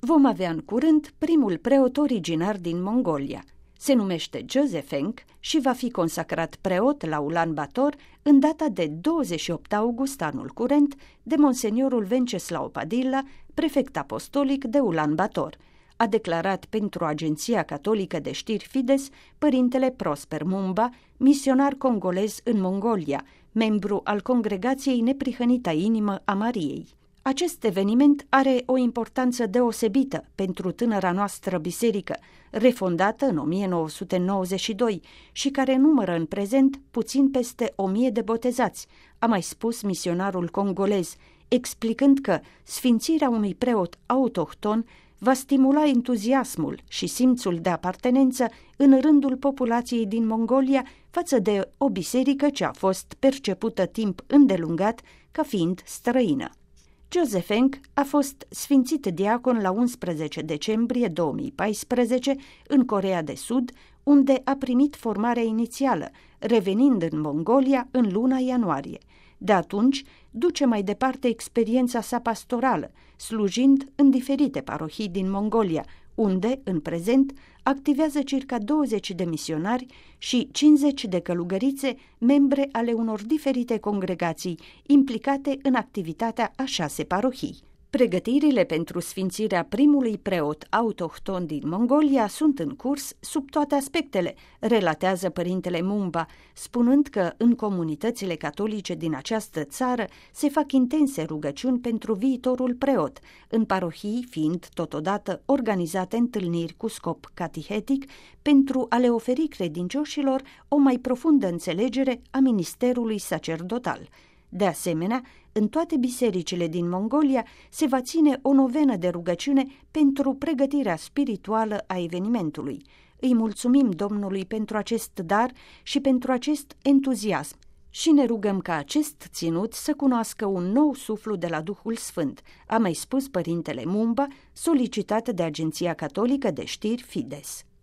Vom avea în curând primul preot originar din Mongolia. Se numește Josephenk și va fi consacrat preot la Ulan Bator în data de 28 august anul curent de monseniorul Venceslau Padilla, prefect apostolic de Ulan Bator, a declarat pentru Agenția Catolică de Știri Fides părintele Prosper Mumba, misionar congolez în Mongolia, membru al Congregației Neprihănita Inimă a Mariei. Acest eveniment are o importanță deosebită pentru tânăra noastră biserică, refondată în 1992 și care numără în prezent puțin peste 1000 de botezați, a mai spus misionarul congolez, explicând că sfințirea unui preot autohton va stimula entuziasmul și simțul de apartenență în rândul populației din Mongolia față de o biserică ce a fost percepută timp îndelungat ca fiind străină. Josephenk a fost sfințit diacon la 11 decembrie 2014 în Coreea de Sud, unde a primit formarea inițială, revenind în Mongolia în luna ianuarie. De atunci, duce mai departe experiența sa pastorală, slujind în diferite parohii din Mongolia, unde, în prezent, activează circa 20 de misionari și 50 de călugărițe, membre ale unor diferite congregații implicate în activitatea a 6 parohii. Pregătirile pentru sfințirea primului preot autohton din Mongolia sunt în curs sub toate aspectele, relatează părintele Mumba, spunând că în comunitățile catolice din această țară se fac intense rugăciuni pentru viitorul preot, în parohii fiind totodată organizate întâlniri cu scop catehetic pentru a le oferi credincioșilor o mai profundă înțelegere a ministerului sacerdotal. De asemenea, în toate bisericile din Mongolia se va ține o novenă de rugăciune pentru pregătirea spirituală a evenimentului. Îi mulțumim Domnului pentru acest dar și pentru acest entuziasm și ne rugăm ca acest ținut să cunoască un nou suflu de la Duhul Sfânt, a mai spus părintele Mumba, solicitat de Agenția Catolică de Știri Fides.